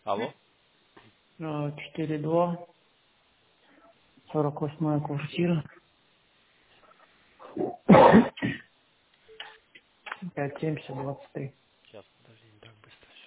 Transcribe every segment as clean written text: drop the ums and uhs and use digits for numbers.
Алло. 4-2, 48-я квартира, 570-23. Сейчас, подожди, не так быстро все.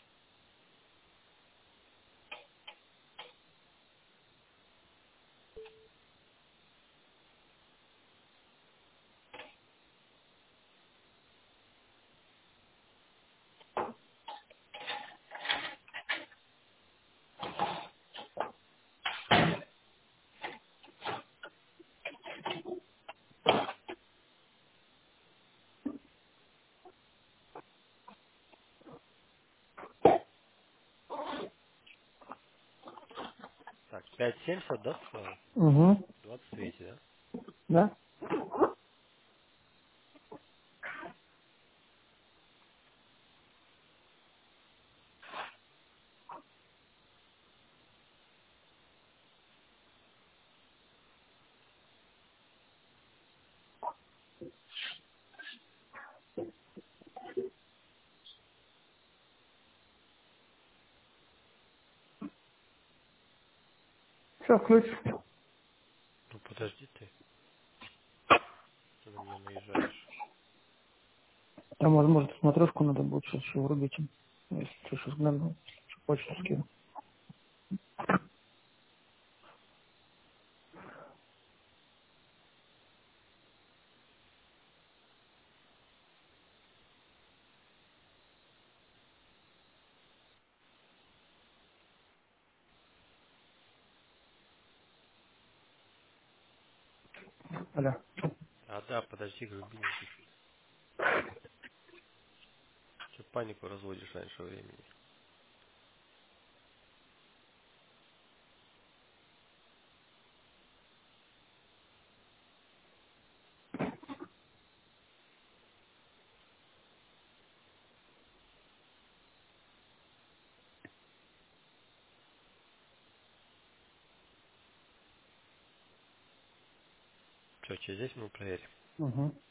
Так, 5,70, да, сказал? Угу, 23, да? да? Все, ключ. Ну подожди ты на меня наезжаешь. Там, возможно, смотрешку надо будет сейчас еще врубить. Если что, сейчас гляну, почту скину. Алло. А да, подожди, глубинненький. Че панику разводишь раньше времени? Че, через 10 минут проверим? Угу.